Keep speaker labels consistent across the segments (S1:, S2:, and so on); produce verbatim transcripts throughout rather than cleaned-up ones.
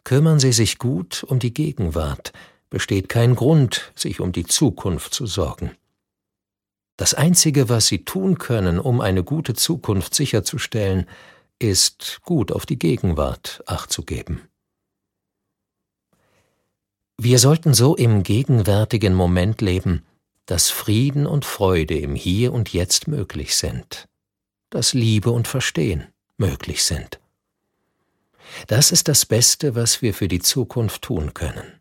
S1: Kümmern Sie sich gut um die Gegenwart, besteht kein Grund, sich um die Zukunft zu sorgen. Das Einzige, was Sie tun können, um eine gute Zukunft sicherzustellen, ist, gut auf die Gegenwart Acht zu geben. Wir sollten so im gegenwärtigen Moment leben, dass Frieden und Freude im Hier und Jetzt möglich sind, dass Liebe und Verstehen möglich sind. Das ist das Beste, was wir für die Zukunft tun können.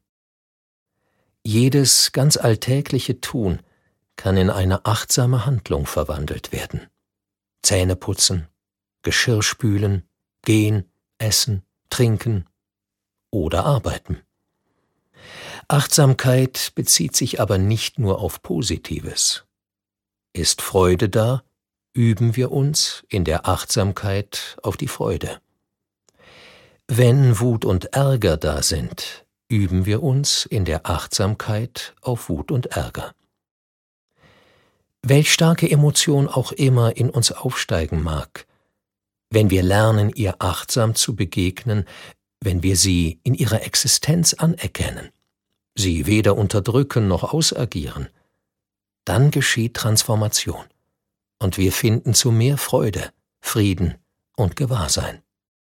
S1: Jedes ganz alltägliche Tun kann in eine achtsame Handlung verwandelt werden. Zähne putzen, Geschirr spülen, gehen, essen, trinken oder arbeiten. Achtsamkeit bezieht sich aber nicht nur auf Positives. Ist Freude da, üben wir uns in der Achtsamkeit auf die Freude. Wenn Wut und Ärger da sind, üben wir uns in der Achtsamkeit auf Wut und Ärger. Welch starke Emotion auch immer in uns aufsteigen mag, wenn wir lernen, ihr achtsam zu begegnen, wenn wir sie in ihrer Existenz anerkennen, sie weder unterdrücken noch ausagieren, dann geschieht Transformation und wir finden zu mehr Freude, Frieden und Gewahrsein.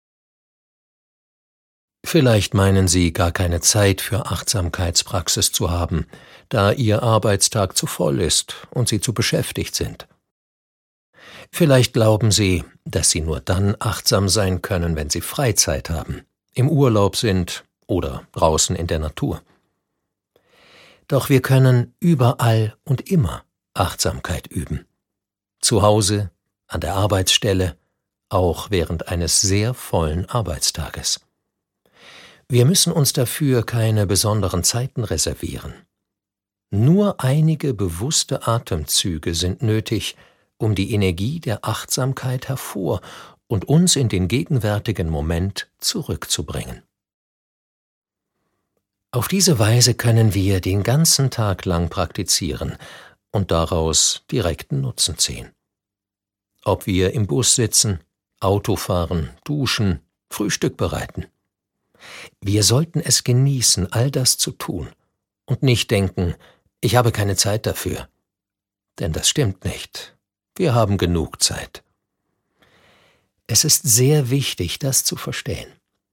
S1: Vielleicht meinen Sie, gar keine Zeit für Achtsamkeitspraxis zu haben, da Ihr Arbeitstag zu voll ist und Sie zu beschäftigt sind. Vielleicht glauben Sie, dass Sie nur dann achtsam sein können, wenn Sie Freizeit haben, im Urlaub sind oder draußen in der Natur. Doch wir können überall und immer Achtsamkeit üben. Zu Hause, an der Arbeitsstelle, auch während eines sehr vollen Arbeitstages. Wir müssen uns dafür keine besonderen Zeiten reservieren. Nur einige bewusste Atemzüge sind nötig, um die Energie der Achtsamkeit hervor und uns in den gegenwärtigen Moment zurückzubringen. Auf diese Weise können wir den ganzen Tag lang praktizieren und daraus direkten Nutzen ziehen. Ob wir im Bus sitzen, Auto fahren, duschen, Frühstück bereiten. Wir sollten es genießen, all das zu tun und nicht denken, ich habe keine Zeit dafür. Denn das stimmt nicht. Wir haben genug Zeit. Es ist sehr wichtig, das zu verstehen.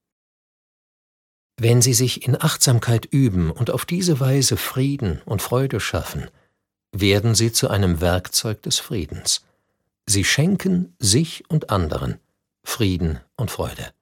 S1: Wenn Sie sich in Achtsamkeit üben und auf diese Weise Frieden und Freude schaffen, werden Sie zu einem Werkzeug des Friedens. Sie schenken sich und anderen Frieden und Freude.